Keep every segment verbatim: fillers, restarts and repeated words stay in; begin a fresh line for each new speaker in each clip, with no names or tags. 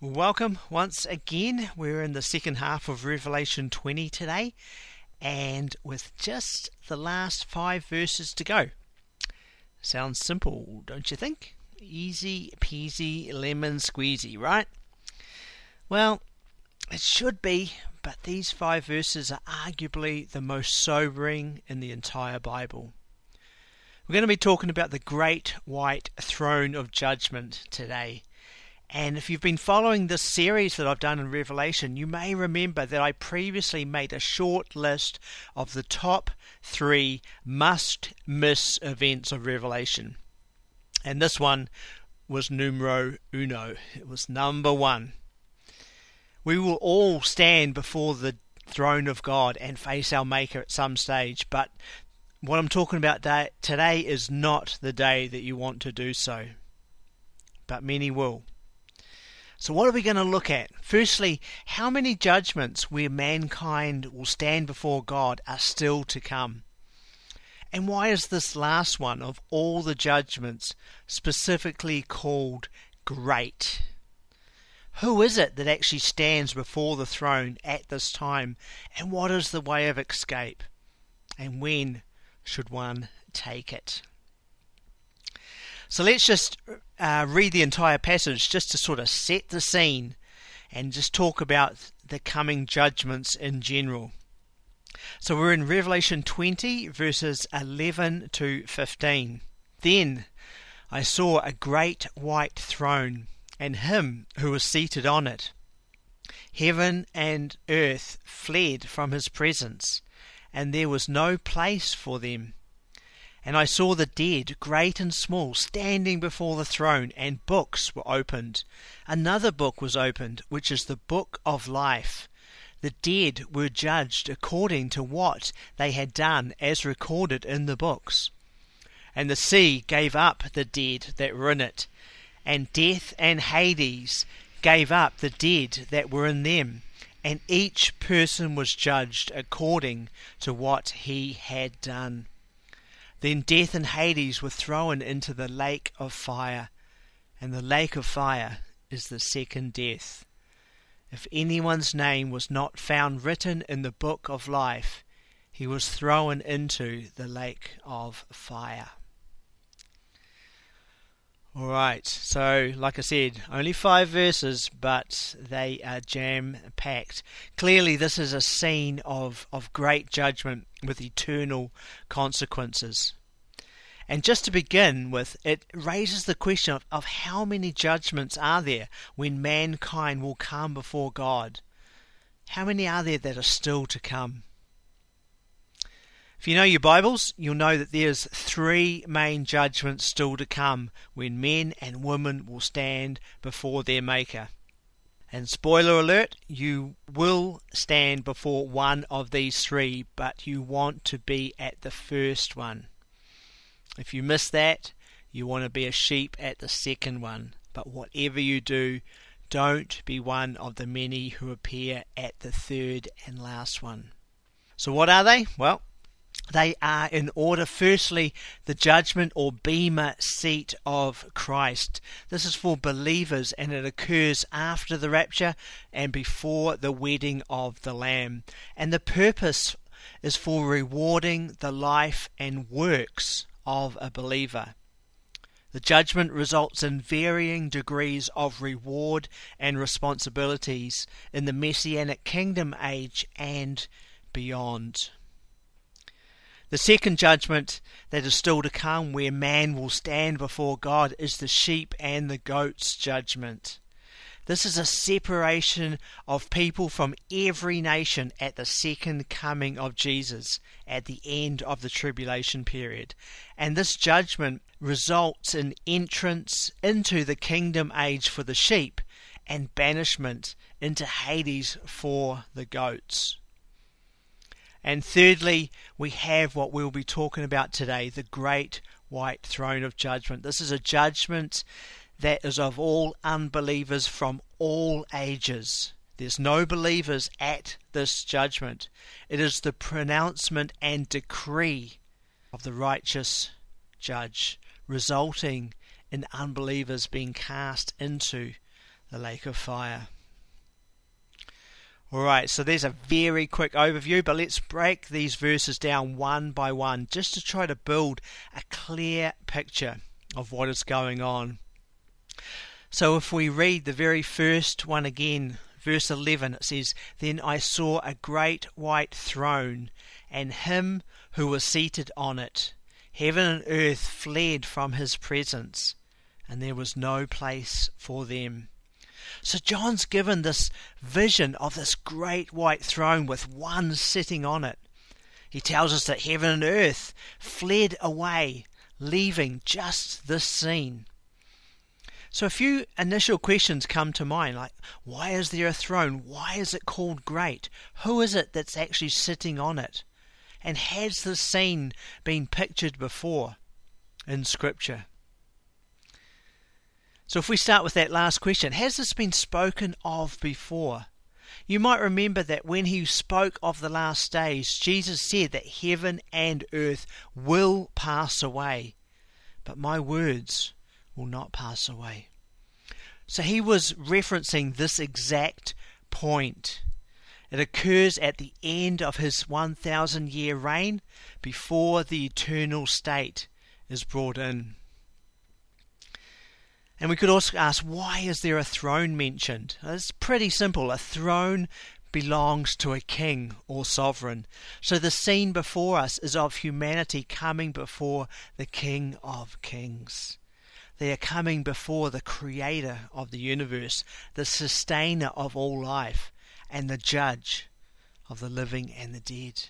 Welcome once again. We're in the second half of Revelation twenty today, and with just the last five verses to go. Sounds simple, don't you think? Easy peasy lemon squeezy, right? Well, it should be, but these five verses are arguably the most sobering in the entire Bible. We're going to be talking about the great white throne of judgment today. And if you've been following this series that I've done in Revelation, you may remember that I previously made a short list of the top three must-miss events of Revelation. And this one was numero uno. It was number one. We will all stand before the throne of God and face our Maker at some stage, but what I'm talking about today is not the day that you want to do so. But many will. So what are we going to look at? Firstly, how many judgments where mankind will stand before God are still to come? And why is this last one of all the judgments specifically called great? Who is it that actually stands before the throne at this time? And what is the way of escape? And when should one take it? So let's just uh, read the entire passage just to sort of set the scene and just talk about the coming judgments in general. So we're in Revelation twenty verses eleven to fifteen. Then I saw a great white throne and him who was seated on it. Heaven and earth fled from his presence, and there was no place for them. And I saw the dead, great and small, standing before the throne, and books were opened. Another book was opened, which is the book of life. The dead were judged according to what they had done, as recorded in the books. And the sea gave up the dead that were in it, and death and Hades gave up the dead that were in them, and each person was judged according to what he had done. Then death and Hades were thrown into the lake of fire, and the lake of fire is the second death. If anyone's name was not found written in the book of life, he was thrown into the lake of fire. Alright, so like I said, only five verses, but they are jam-packed. Clearly this is a scene of, of great judgment with eternal consequences. And just to begin with, it raises the question of, of how many judgments are there when mankind will come before God? How many are there that are still to come? If you know your Bibles, you'll know that there's three main judgments still to come when men and women will stand before their Maker. And spoiler alert, you will stand before one of these three, but you want to be at the first one. If you miss that, you want to be a sheep at the second one. But whatever you do, don't be one of the many who appear at the third and last one. So what are they? Well, they are in order. Firstly, the judgment or bema seat of Christ. This is for believers, and it occurs after the rapture and before the wedding of the Lamb. And the purpose is for rewarding the life and works of a believer. The judgment results in varying degrees of reward and responsibilities in the Messianic kingdom age and beyond. The second judgment that is still to come, where man will stand before God, is the sheep and the goats judgment. This is a separation of people from every nation at the second coming of Jesus, at the end of the tribulation period. And this judgment results in entrance into the kingdom age for the sheep and banishment into Hades for the goats. And thirdly, we have what we'll be talking about today, the great white throne of judgment. This is a judgment that is of all unbelievers from all ages. There's no believers at this judgment. It is the pronouncement and decree of the righteous judge, resulting in unbelievers being cast into the lake of fire. Alright, so there's a very quick overview, but let's break these verses down one by one just to try to build a clear picture of what is going on. So if we read the very first one again, verse eleven, it says, "Then I saw a great white throne, and him who was seated on it. Heaven and earth fled from his presence, and there was no place for them." So John's given this vision of this great white throne with one sitting on it. He tells us that heaven and earth fled away, leaving just this scene. So a few initial questions come to mind, like, why is there a throne? Why is it called great? Who is it that's actually sitting on it? And has this scene been pictured before in Scripture? So if we start with that last question, has this been spoken of before? You might remember that when he spoke of the last days, Jesus said that heaven and earth will pass away, but my words will not pass away. So he was referencing this exact point. It occurs at the end of his one thousand year reign, before the eternal state is brought in. And we could also ask, why is there a throne mentioned? It's pretty simple. A throne belongs to a king or sovereign. So the scene before us is of humanity coming before the King of Kings. They are coming before the creator of the universe, the sustainer of all life, and the judge of the living and the dead.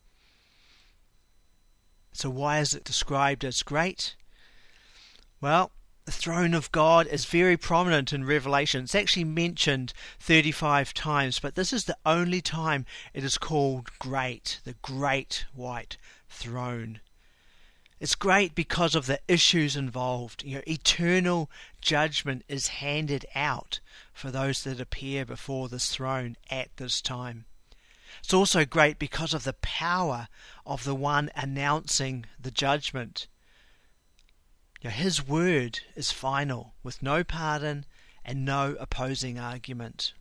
So why is it described as great? Well, the throne of God is very prominent in Revelation. It's actually mentioned thirty-five times, but this is the only time it is called great, the great white throne. It's great because of the issues involved. You know, eternal judgment is handed out for those that appear before this throne at this time. It's also great because of the power of the one announcing the judgment. You know, his word is final, with no pardon and no opposing argument.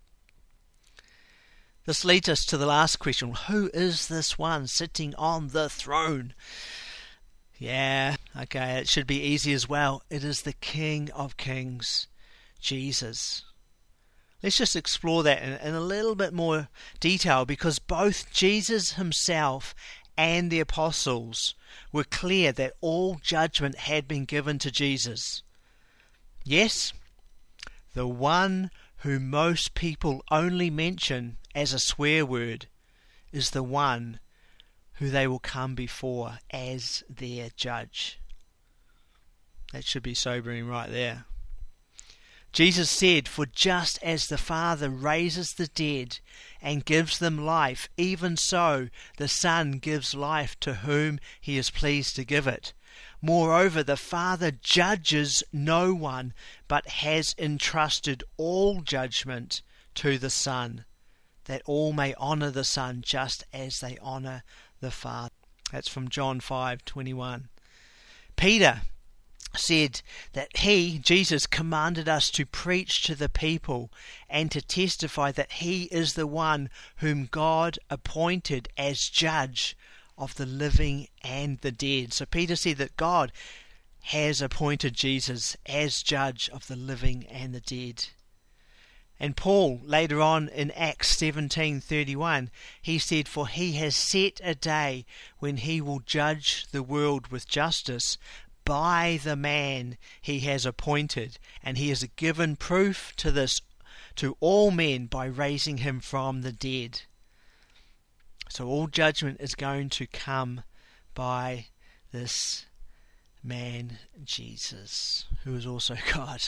This leads us to the last question. Who is this one sitting on the throne? Yeah, okay, it should be easy as well. It is the King of Kings, Jesus. Let's just explore that in, in a little bit more detail, because both Jesus himself and the apostles were clear that all judgment had been given to Jesus. Yes, the one who most people only mention as a swear word is the one who they will come before as their judge. That should be sobering right there. Jesus said, "For just as the Father raises the dead and gives them life, even so the Son gives life to whom he is pleased to give it. Moreover, the Father judges no one, but has entrusted all judgment to the Son, that all may honour the Son just as they honour the Father." That's from John five twenty-one. Peter said that he, Jesus, commanded us to preach to the people and to testify that he is the one whom God appointed as judge of the living and the dead. So Peter said that God has appointed Jesus as judge of the living and the dead. And Paul, later on in Acts seventeen thirty-one, he said, "For he has set a day when he will judge the world with justice by the man he has appointed, and he has given proof to this to all men by raising him from the dead." So all judgment is going to come by this man Jesus, who is also God.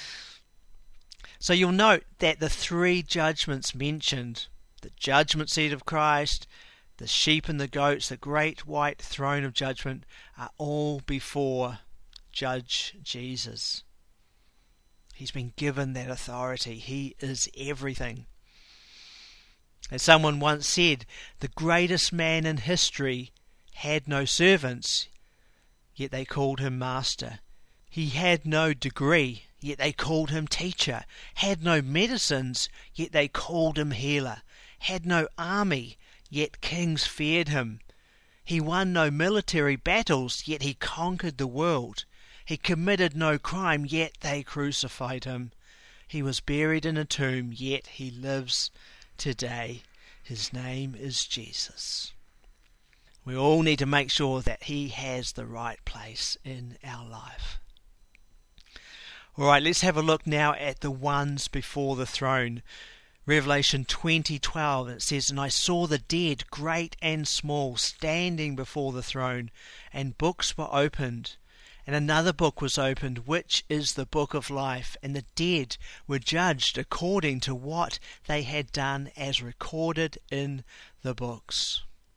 So you'll note that the three judgments mentioned, the judgment seat of Christ, the sheep and the goats, the great white throne of judgment, are all before Judge Jesus. He's been given that authority. He is everything. As someone once said, the greatest man in history had no servants, yet they called him master. He had no degree, yet they called him teacher. Had no medicines, yet they called him healer. Had no army, yet kings feared him. He won no military battles, yet he conquered the world. He committed no crime, yet they crucified him. He was buried in a tomb, yet he lives today. His name is Jesus. We all need to make sure that he has the right place in our life. Alright, let's have a look now at the ones before the throne. Revelation twenty twelve, it says, "And I saw the dead, great and small, standing before the throne, and books were opened. And another book was opened, which is the book of life. And the dead were judged according to what they had done, as recorded in the books."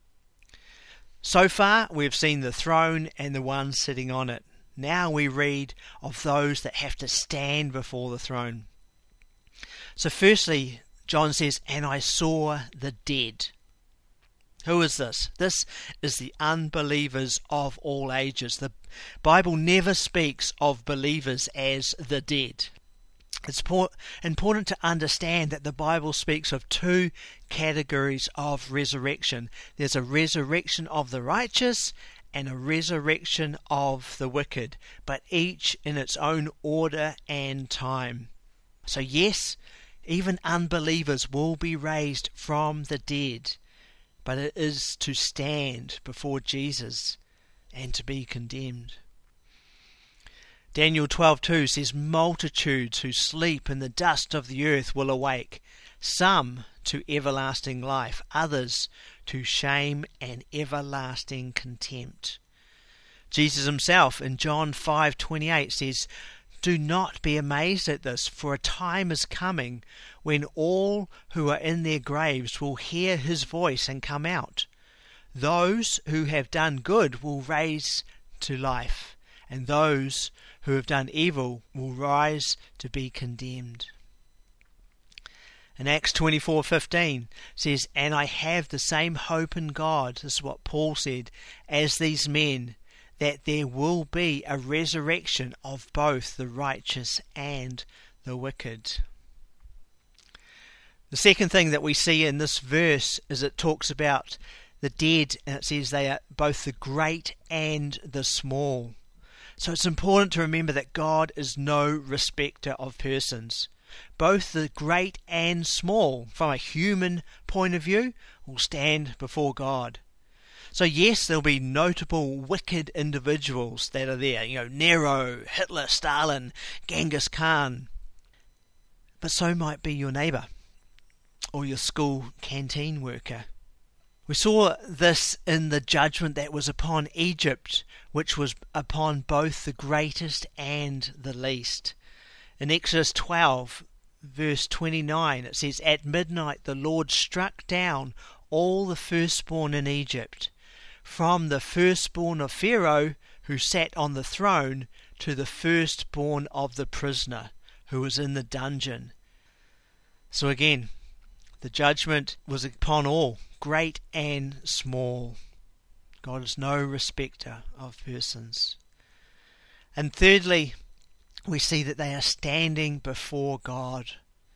So far, we've seen the throne and the one sitting on it. Now we read of those that have to stand before the throne. So firstly, John says, "And I saw the dead." Who is this? This is the unbelievers of all ages. The Bible never speaks of believers as the dead. It's important to understand that the Bible speaks of two categories of resurrection. There's a resurrection of the righteous and a resurrection of the wicked, but each in its own order and time. So yes, even unbelievers will be raised from the dead, but it is to stand before Jesus and to be condemned. Daniel twelve two says, "Multitudes who sleep in the dust of the earth will awake, some to everlasting life, others to shame and everlasting contempt." Jesus himself in John five twenty-eight says, "Do not be amazed at this, for a time is coming when all who are in their graves will hear his voice and come out. Those who have done good will raise to life, and those who have done evil will rise to be condemned." In Acts twenty-four fifteen says, "And I have the same hope in God," this is what Paul said, "as these men, that there will be a resurrection of both the righteous and the wicked." The second thing that we see in this verse is it talks about the dead, and it says they are both the great and the small. So it's important to remember that God is no respecter of persons. Both the great and small, from a human point of view, will stand before God. So yes, there'll be notable wicked individuals that are there, you know, Nero, Hitler, Stalin, Genghis Khan. But so might be your neighbour or your school canteen worker. We saw this in the judgment that was upon Egypt, which was upon both the greatest and the least. In Exodus twelve, verse twenty-nine, it says, "At midnight the Lord struck down all the firstborn in Egypt, from the firstborn of Pharaoh, who sat on the throne, to the firstborn of the prisoner, who was in the dungeon." So again, the judgment was upon all, great and small. God is no respecter of persons. And thirdly, we see that they are standing before God.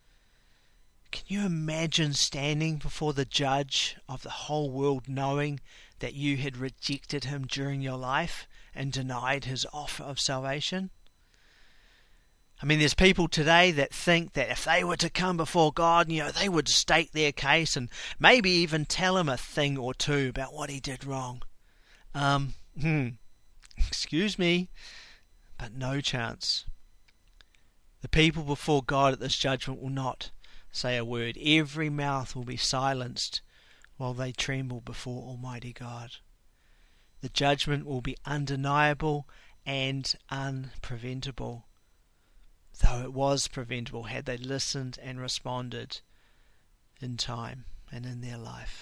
Can you imagine standing before the judge of the whole world, knowing that you had rejected him during your life and denied his offer of salvation? I mean, there's people today that think that if they were to come before God, you know, they would state their case and maybe even tell him a thing or two about what he did wrong. Um, hmm, excuse me, but no chance. The people before God at this judgment will not say a word. Every mouth will be silenced while they tremble before Almighty God. The judgment will be undeniable and unpreventable, though it was preventable had they listened and responded in time and in their life.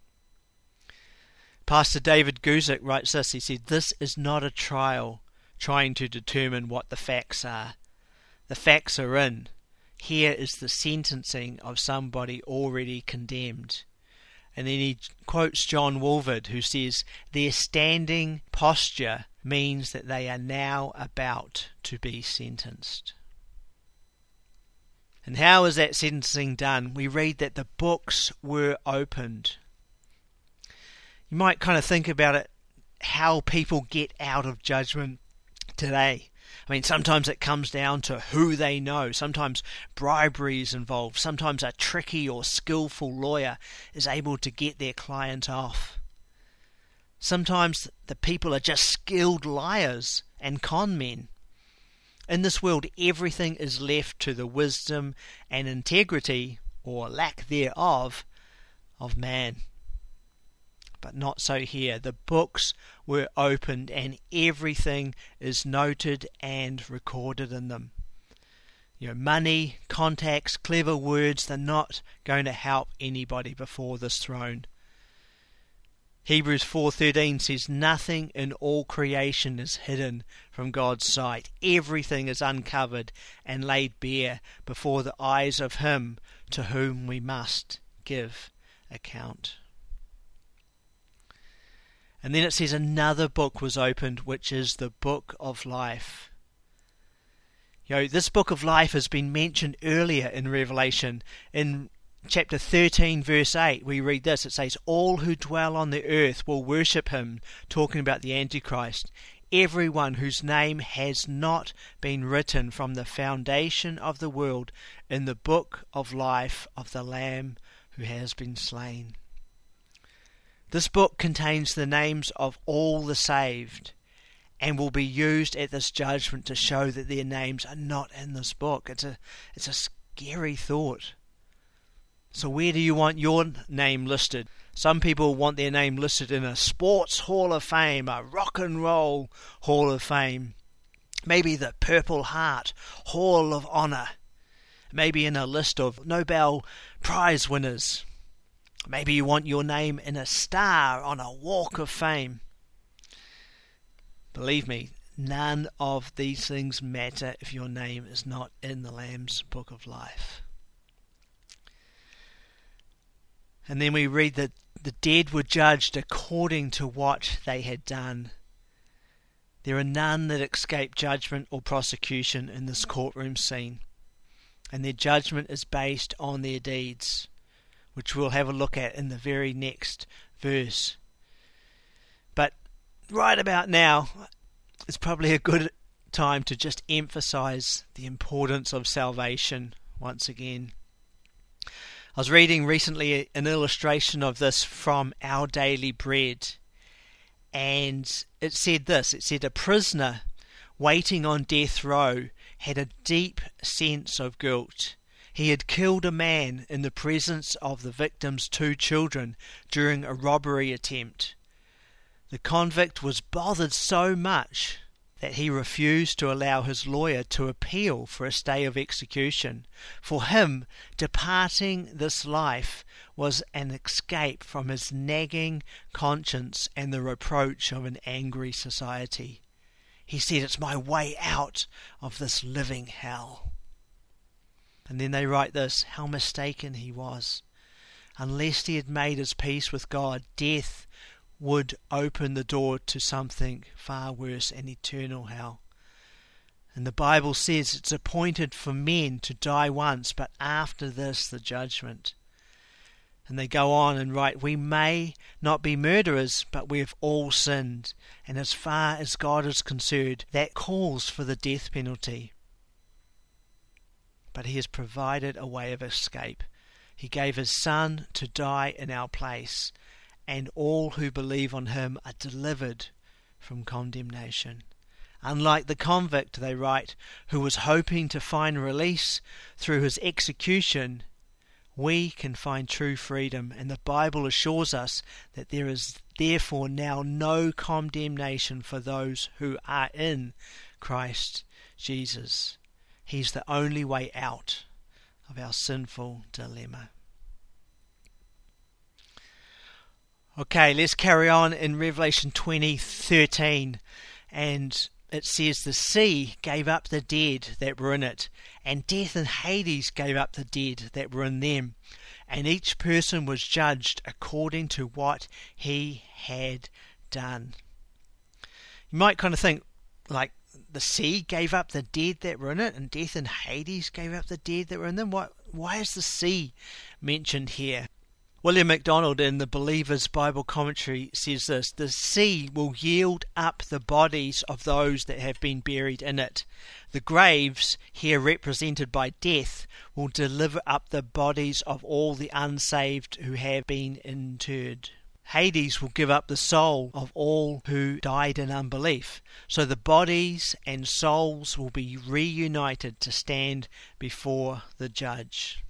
Pastor David Guzik writes this. He said, "This is not a trial trying to determine what the facts are. The facts are in. Here is the sentencing of somebody already condemned." And then he quotes John Walvoord, who says, "Their standing posture means that they are now about to be sentenced." And how is that sentencing done? We read that the books were opened. You might kind of think about it, how people get out of judgment today. I mean, sometimes it comes down to who they know. Sometimes bribery is involved. Sometimes a tricky or skillful lawyer is able to get their client off. Sometimes the people are just skilled liars and con men. In this world, everything is left to the wisdom and integrity, or lack thereof, of man. But not so here. The books were opened and everything is noted and recorded in them. You know, money, contacts, clever words, they're not going to help anybody before this throne. Hebrews four thirteen says, nothing in all creation is hidden from God's sight. Everything is uncovered and laid bare before the eyes of Him to whom we must give account. And then it says another book was opened, which is the book of life. You know, this book of life has been mentioned earlier in Revelation. In chapter thirteen, verse eight, we read this. It says, all who dwell on the earth will worship him, talking about the Antichrist. Everyone whose name has not been written from the foundation of the world in the book of life of the Lamb who has been slain. This book contains the names of all the saved and will be used at this judgment to show that their names are not in this book. It's a, it's a scary thought. So where do you want your name listed? Some people want their name listed in a sports hall of fame, a rock and roll hall of fame, maybe the Purple Heart Hall of Honor, maybe in a list of Nobel Prize winners. Maybe you want your name in a star on a walk of fame. Believe me, none of these things matter if your name is not in the Lamb's Book of Life. And then we read that the dead were judged according to what they had done. There are none that escape judgment or prosecution in this courtroom scene, and their judgment is based on their deeds, which we'll have a look at in the very next verse. But right about now, it's probably a good time to just emphasize the importance of salvation once again. I was reading recently an illustration of this from Our Daily Bread, and it said this. It said a prisoner waiting on death row had a deep sense of guilt. He had killed a man in the presence of the victim's two children during a robbery attempt. The convict was bothered so much that he refused to allow his lawyer to appeal for a stay of execution. For him, departing this life was an escape from his nagging conscience and the reproach of an angry society. He said, it's my way out of this living hell. And then they write this, how mistaken he was. Unless he had made his peace with God, death would open the door to something far worse, an eternal hell. And the Bible says it's appointed for men to die once, but after this the judgment. And they go on and write, we may not be murderers, but we have all sinned. And as far as God is concerned, that calls for the death penalty. But he has provided a way of escape. He gave his Son to die in our place, and all who believe on him are delivered from condemnation. Unlike the convict, they write, who was hoping to find release through his execution, we can find true freedom, and the Bible assures us that there is therefore now no condemnation for those who are in Christ Jesus. He's the only way out of our sinful dilemma. Okay, let's carry on in Revelation twenty thirteen, and it says the sea gave up the dead that were in it, and death and Hades gave up the dead that were in them, and each person was judged according to what he had done. You might kind of think, like, the sea gave up the dead that were in it, and death and Hades gave up the dead that were in them? Why, why is the sea mentioned here? William MacDonald in the Believer's Bible Commentary says this: the sea will yield up the bodies of those that have been buried in it. The graves, here represented by death, will deliver up the bodies of all the unsaved who have been interred. Hades will give up the soul of all who died in unbelief. So the bodies and souls will be reunited to stand before the judge.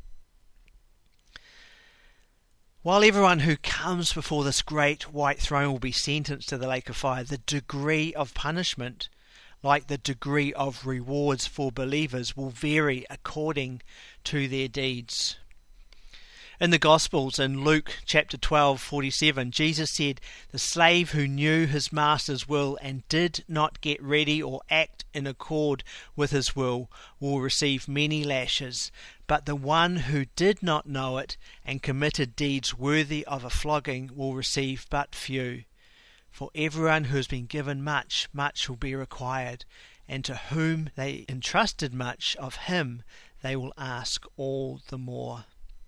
While everyone who comes before this great white throne will be sentenced to the lake of fire, the degree of punishment, like the degree of rewards for believers, will vary according to their deeds. In the Gospels, in Luke chapter twelve, forty-seven, Jesus said, "The slave who knew his master's will and did not get ready or act in accord with his will will receive many lashes. But the one who did not know it and committed deeds worthy of a flogging will receive but few. For everyone who has been given much, much will be required, and to whom they entrusted much, of him they will ask all the more."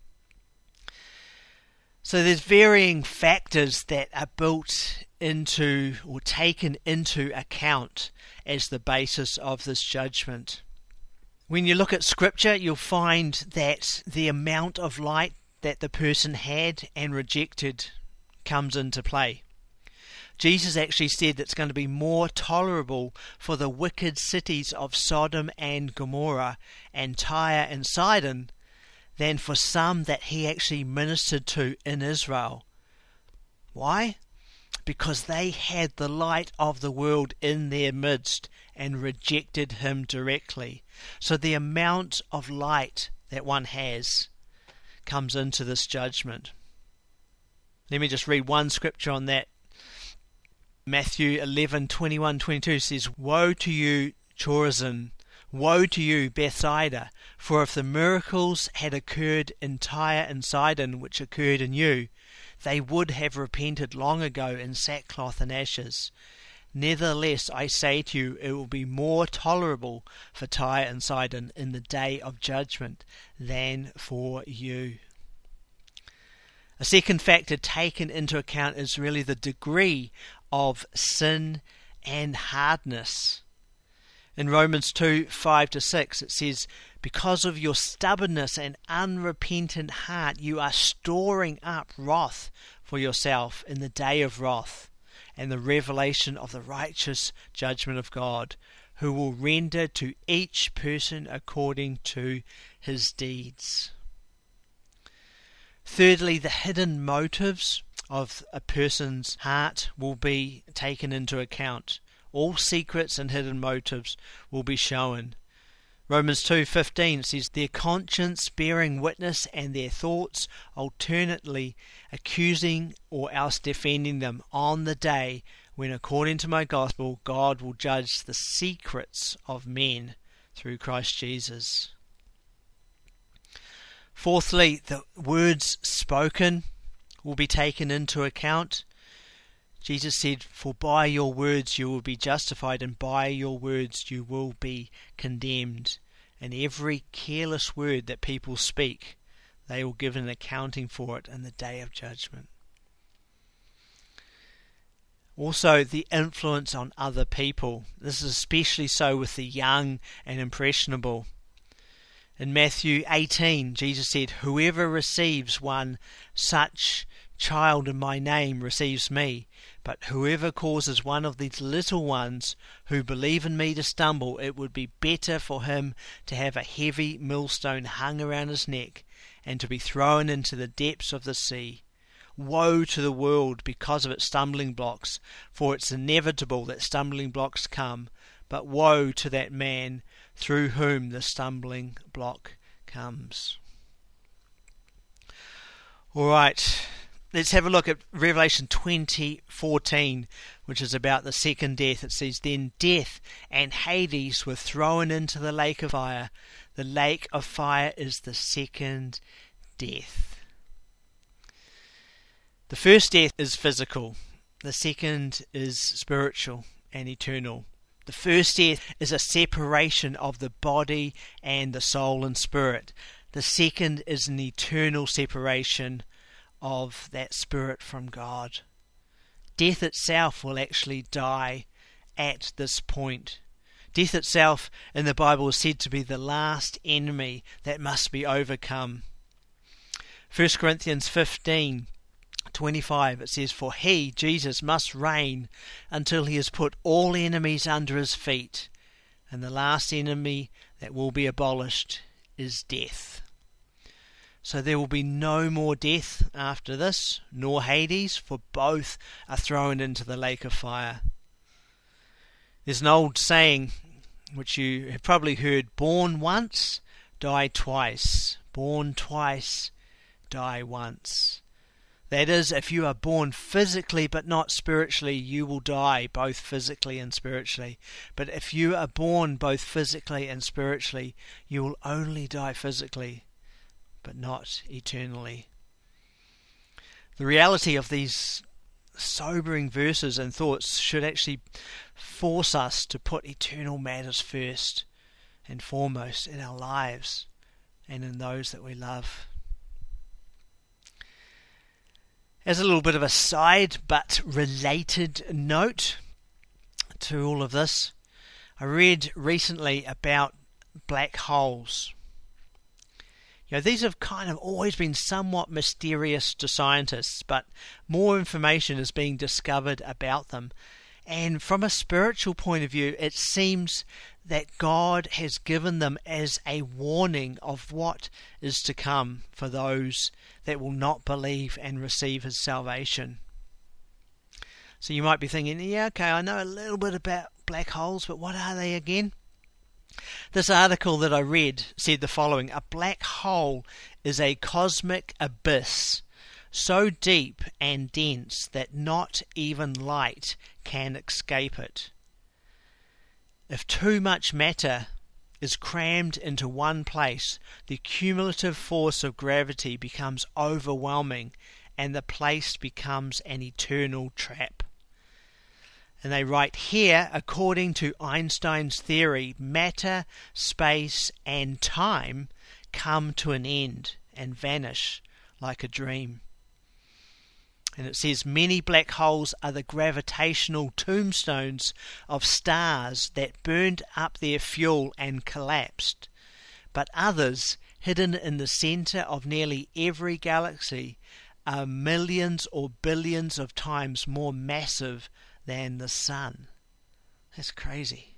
So there's varying factors that are built into or taken into account as the basis of this judgment. When you look at Scripture, you'll find that the amount of light that the person had and rejected comes into play. Jesus actually said that it's going to be more tolerable for the wicked cities of Sodom and Gomorrah and Tyre and Sidon than for some that he actually ministered to in Israel. Why? Because they had the light of the world in their midst and rejected him directly. So the amount of light that one has comes into this judgment. Let me just read one scripture on that. Matthew eleven, twenty-one, twenty-two says, "Woe to you, Chorazin! Woe to you, Bethsaida! For if the miracles had occurred in Tyre and Sidon which occurred in you, they would have repented long ago in sackcloth and ashes. Nevertheless, I say to you, it will be more tolerable for Tyre and Sidon in the day of judgment than for you." A second factor taken into account is really the degree of sin and hardness. In Romans two, five to six, it says, "Because of your stubbornness and unrepentant heart, you are storing up wrath for yourself in the day of wrath and the revelation of the righteous judgment of God, who will render to each person according to his deeds." Thirdly, the hidden motives of a person's heart will be taken into account. All secrets and hidden motives will be shown. Romans two fifteen says, "Their conscience bearing witness and their thoughts alternately accusing or else defending them on the day when, according to my gospel, God will judge the secrets of men through Christ Jesus." Fourthly, the words spoken will be taken into account. Jesus said, "For by your words you will be justified, and by your words you will be condemned." And every careless word that people speak, they will give an accounting for it in the day of judgment. Also, the influence on other people. This is especially so with the young and impressionable. In Matthew eighteen, Jesus said, "Whoever receives one such child in my name receives me. But whoever causes one of these little ones who believe in me to stumble, it would be better for him to have a heavy millstone hung around his neck and to be thrown into the depths of the sea. Woe to the world because of its stumbling blocks, for it's inevitable that stumbling blocks come, but woe to that man through whom the stumbling block comes." Alright, let's have a look at Revelation twenty fourteen, which is about the second death. It says, "Then death and Hades were thrown into the lake of fire. The lake of fire is the second death." The first death is physical. The second is spiritual and eternal. The first death is a separation of the body and the soul and spirit. The second is an eternal separation of that spirit from God. Death itself will actually die at this point. Death itself in the Bible is said to be the last enemy that must be overcome. First Corinthians fifteen twenty-five, it says, "For he, Jesus, must reign until he has put all enemies under his feet, and the last enemy that will be abolished is death." So there will be no more death after this, nor Hades, for both are thrown into the lake of fire. There's an old saying, which you have probably heard, born once, die twice. Born twice, die once. That is, if you are born physically but not spiritually, you will die both physically and spiritually. But if you are born both physically and spiritually, you will only die physically, but not eternally. The reality of these sobering verses and thoughts should actually force us to put eternal matters first and foremost in our lives and in those that we love. As a little bit of a side but related note to all of this, I read recently about black holes. You know, these have kind of always been somewhat mysterious to scientists, but more information is being discovered about them. And from a spiritual point of view, it seems that God has given them as a warning of what is to come for those that will not believe and receive his salvation. So you might be thinking, yeah, okay, I know a little bit about black holes, but what are they again? This article that I read said the following: a black hole is a cosmic abyss so deep and dense that not even light can escape it. If too much matter is crammed into one place, the cumulative force of gravity becomes overwhelming and the place becomes an eternal trap. And they write here, according to Einstein's theory, matter, space, and time come to an end and vanish like a dream. And it says many black holes are the gravitational tombstones of stars that burned up their fuel and collapsed. But others, hidden in the centre of nearly every galaxy, are millions or billions of times more massive than the sun. That's crazy.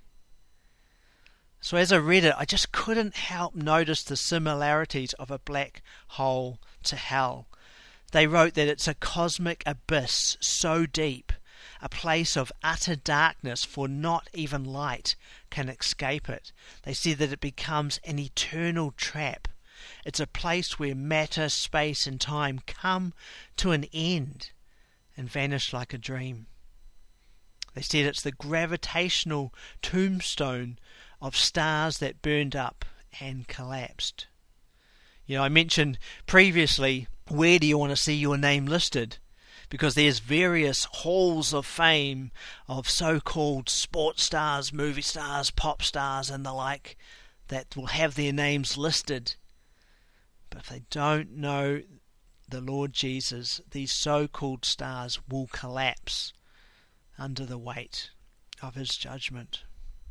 So as I read it, I just couldn't help notice the similarities of a black hole to hell. They wrote that it's a cosmic abyss so deep, a place of utter darkness, for not even light can escape it. They said that it becomes an eternal trap. It's a place where matter, space, and time come to an end and vanish like a dream. They said it's the gravitational tombstone of stars that burned up and collapsed. You know, I mentioned previously, where do you want to see your name listed? Because there's various halls of fame of so-called sports stars, movie stars, pop stars and the like that will have their names listed. But if they don't know the Lord Jesus, these so-called stars will collapse under the weight of his judgment.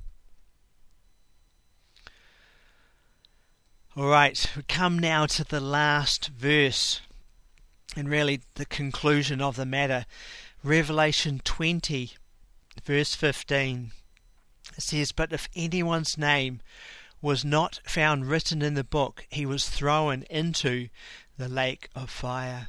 Alright, we come now to the last verse, and really the conclusion of the matter. Revelation twenty, verse fifteen. It says, "But if anyone's name was not found written in the book, he was thrown into the lake of fire."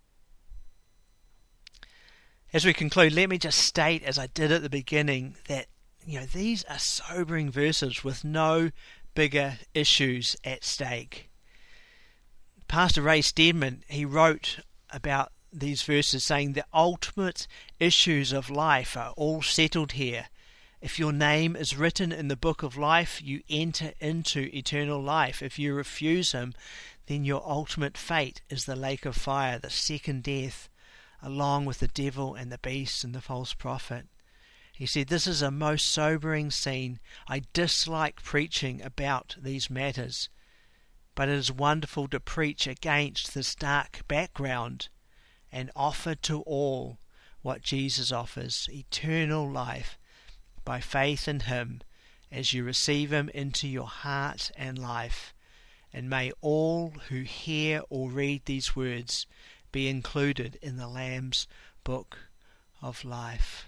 As we conclude, let me just state, as I did at the beginning, that you know these are sobering verses with no bigger issues at stake. Pastor Ray Steadman, he wrote about these verses saying the ultimate issues of life are all settled here. If your name is written in the book of life, you enter into eternal life. If you refuse him, then your ultimate fate is the lake of fire, the second death, along with the devil and the beast and the false prophet. He said, "This is a most sobering scene. I dislike preaching about these matters, but it is wonderful to preach against this dark background and offer to all what Jesus offers, eternal life by faith in Him as you receive Him into your heart and life. And may all who hear or read these words be included in the Lamb's book of life."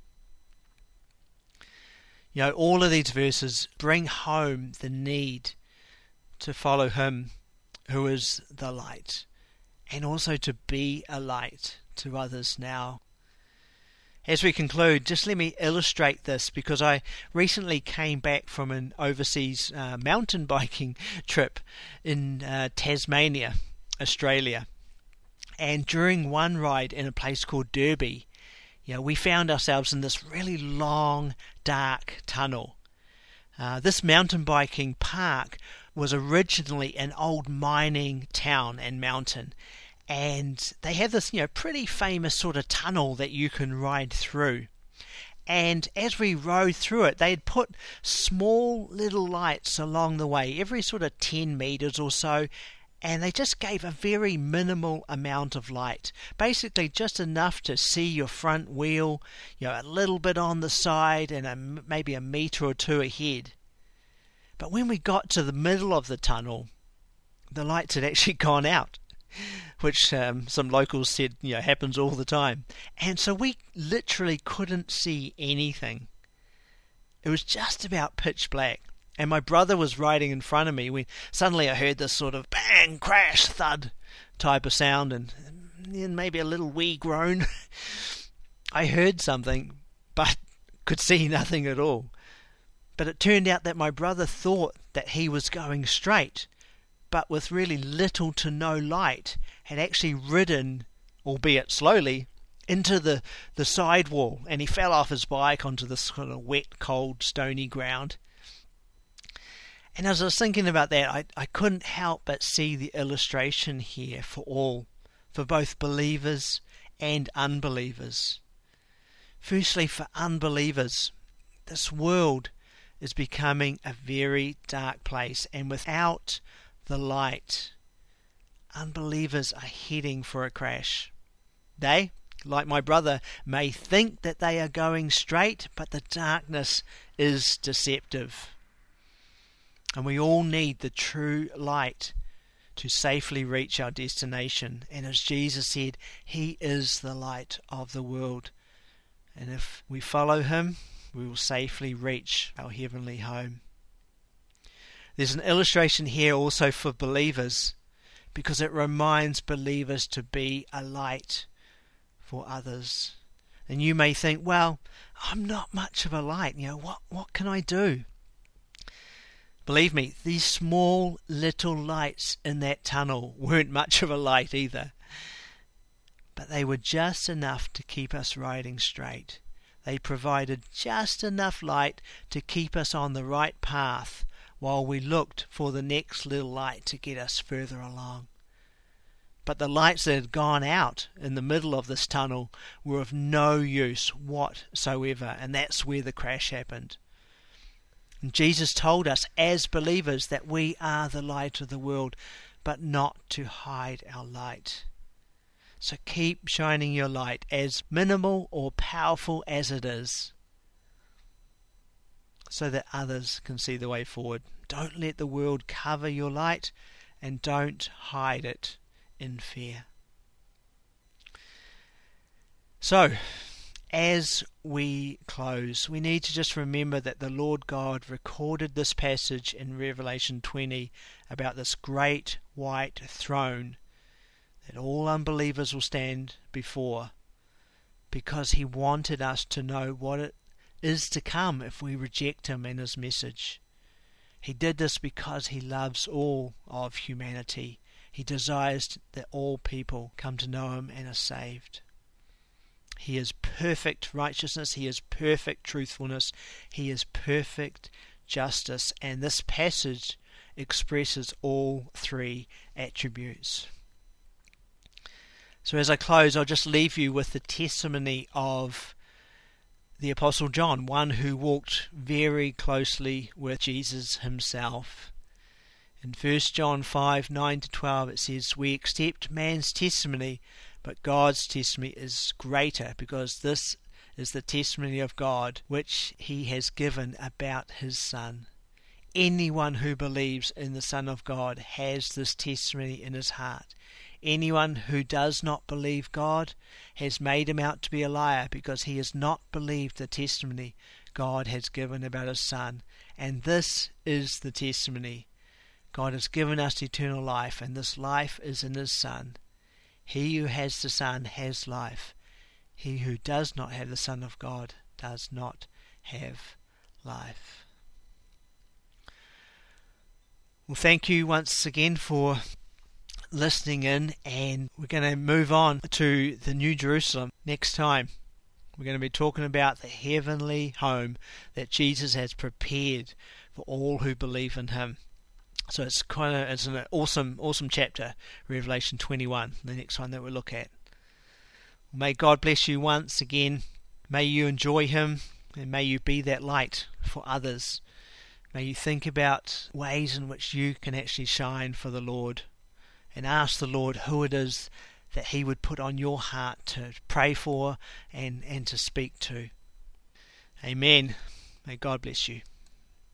You know, all of these verses bring home the need to follow Him who is the light, and also to be a light to others now. As we conclude, just let me illustrate this, because I recently came back from an overseas uh, mountain biking trip in uh, Tasmania, Australia. And during one ride in a place called Derby, you know, we found ourselves in this really long, dark tunnel. Uh, this mountain biking park was originally an old mining town and mountain, and they have this, you know, pretty famous sort of tunnel that you can ride through. And as we rode through it, they had put small little lights along the way, every sort of ten metres or so, and they just gave a very minimal amount of light, basically just enough to see your front wheel, you know, a little bit on the side and a, maybe a metre or two ahead. But when we got to the middle of the tunnel, the lights had actually gone out, which um, some locals said, you know, happens all the time. And so we literally couldn't see anything. It was just about pitch black. And my brother was riding in front of me when suddenly I heard this sort of bang, crash, thud type of sound, and, and maybe a little wee groan. I heard something, but could see nothing at all. But it turned out that my brother thought that he was going straight, but with really little to no light, had actually ridden, albeit slowly, into the, the side wall, and he fell off his bike onto this sort of wet, cold, stony ground. And as I was thinking about that, I, I couldn't help but see the illustration here for all, for both believers and unbelievers. Firstly, for unbelievers, this world is becoming a very dark place, and without the light, unbelievers are heading for a crash. They, like my brother, may think that they are going straight, but the darkness is deceptive. And we all need the true light to safely reach our destination. And as Jesus said, He is the light of the world. And if we follow Him, we will safely reach our heavenly home. There's an illustration here also for believers, because it reminds believers to be a light for others. And you may think, well, I'm not much of a light. You know, what, what can I do? Believe me, these small little lights in that tunnel weren't much of a light either. But they were just enough to keep us riding straight. They provided just enough light to keep us on the right path while we looked for the next little light to get us further along. But the lights that had gone out in the middle of this tunnel were of no use whatsoever, and that's where the crash happened. And Jesus told us as believers that we are the light of the world, but not to hide our light. So keep shining your light, as minimal or powerful as it is, so that others can see the way forward. Don't let the world cover your light, and don't hide it in fear. So, as we close, we need to just remember that the Lord God recorded this passage in Revelation twenty about this great white throne that all unbelievers will stand before, because He wanted us to know what it is to come if we reject Him and His message. He did this because He loves all of humanity. He desires that all people come to know Him and are saved. He is perfect righteousness. He is perfect truthfulness. He is perfect justice. And this passage expresses all three attributes. So as I close, I'll just leave you with the testimony of the Apostle John, one who walked very closely with Jesus himself. In First John five, nine to twelve it says, "We accept man's testimony, but God's testimony is greater, because this is the testimony of God, which he has given about his Son. Anyone who believes in the Son of God has this testimony in his heart. Anyone who does not believe God has made him out to be a liar, because he has not believed the testimony God has given about his Son. And this is the testimony. God has given us eternal life, and this life is in his Son. He who has the Son has life. He who does not have the Son of God does not have life." Well, thank you once again for listening in, and we're going to move on to the New Jerusalem next time. We're going to be talking about the heavenly home that Jesus has prepared for all who believe in him. So it's kind of it's an awesome, awesome chapter, Revelation twenty-one, the next one that we'll look at. May God bless you once again. May you enjoy him, and may you be that light for others. May you think about ways in which you can actually shine for the Lord, and ask the Lord who it is that he would put on your heart to pray for and, and to speak to. Amen. May God bless you.